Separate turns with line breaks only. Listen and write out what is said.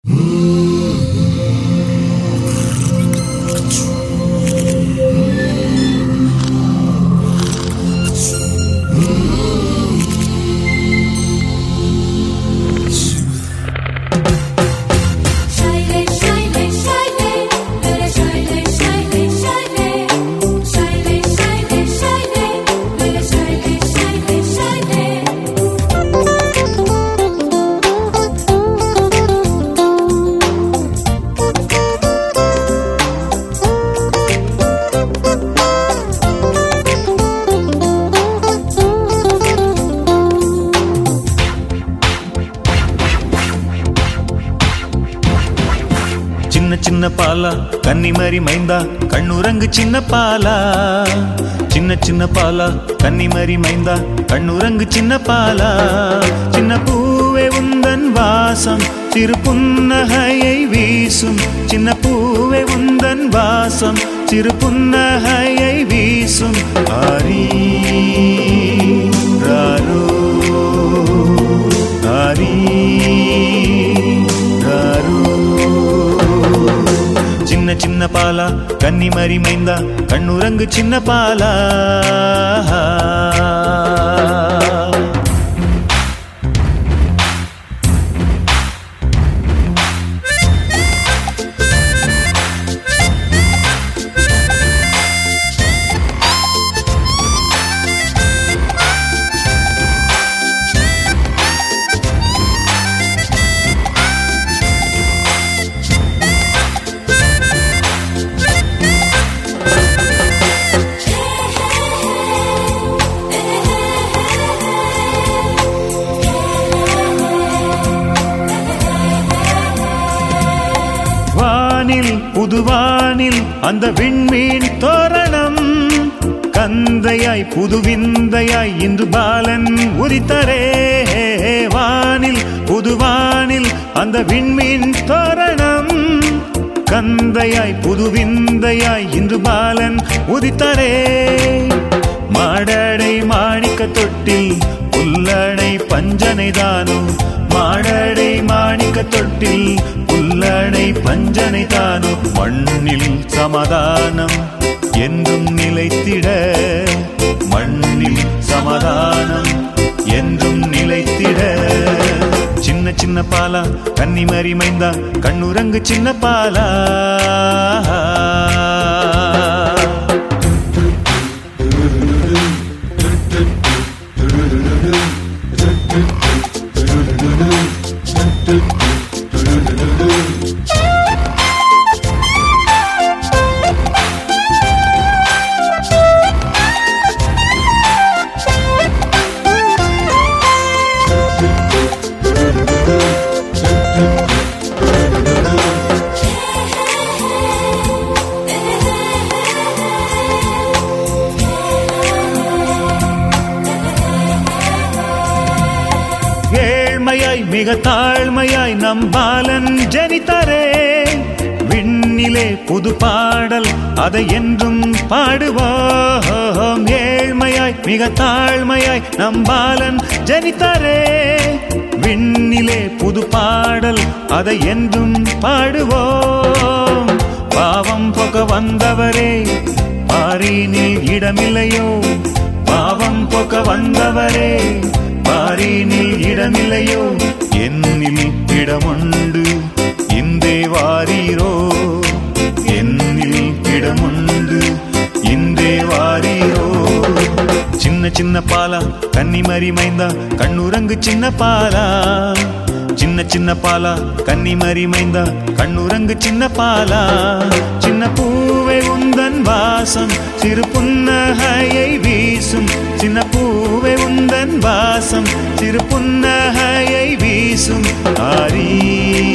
சின்ன சின்ன பாலா கன்னிமரி மைந்தா கண்ணுரங்கு சின்ன பாலா, சின்ன சின்ன பாலா கன்னிமரி மைந்தா கண்ணுரங்கு சின்ன பாலா. சின்ன பூவே உந்தன் வாசம் சிறு புன்னகையை வீசும், சின்ன பூவே உந்தன் வாசம் சிறு புன்னகையை வீசும். ஆரி ராரோ ஆரி ராரோ. சின்ன சின்ன பாலா கன்னிமரி மைந்தா கண்ணுரங்கு சின்ன பாலா. புதுவானில் அந்த விண்மீன் தோரணம் கந்தையாய் புதுவிந்தையாய் இன்று பாலன் உதித்தரே. வானில் புதுவானில் அந்த விண்மீன் தோரணம் கந்தையாய் புதுவிந்தையாய் இன்று பாலன் உதித்தரே. மாடடை மாணிக்க தொட்டில் புல்லடை பஞ்சனை தானோ, மாடடை மாணிக்க தொட்டில் புல்லடை பஞ்சனை தானோ. மண்ணில் சமாதானம் என்றும் நிலைத்திட, மண்ணில் சமாதானம் என்றும் நிலைத்திட. சின்ன சின்ன பாலா கன்னிமரி மைந்தா கண்ணுரங்கு சின்ன பாலா. ஏழ்மையாய் மிக தாழ்மையாய் நம் பாலன் ஜனித்தரே. விண்ணிலே புது பாடல் அதை என்றும் பாடுவோம். ஏழ்மையாய் மிக தாழ்மையாய் நம் பாலன் ஜனித்தரே. விண்ணிலே புது பாடல் அதை என்றும் பாடுவோம். பாவம் போக்க வந்தவரே பாரினில் இடமில்லையோ, பாவம் போக்க வந்தவரே பாரினில் இடமில்லையோ. என்னில் இடமுண்டு இந்தே வாரீரோ, என்னில் இடமுண்டு இந்தே வாரீரோ. சின்ன சின்ன பாலா கன்னிமரி மைந்தா கண்ணுரங்கு சின்ன பாலா, சின்ன சின்ன பாலா கன்னிமரி மைந்தா கண்ணுரங்கு சின்ன பாலா. சின்ன பூவே உந்தன் வாசம் சிறு புன்னகையை வீசும், சின்ன பூவே உந்தன் வாசம் சிறு புன்னகையை வீசும். ஆரி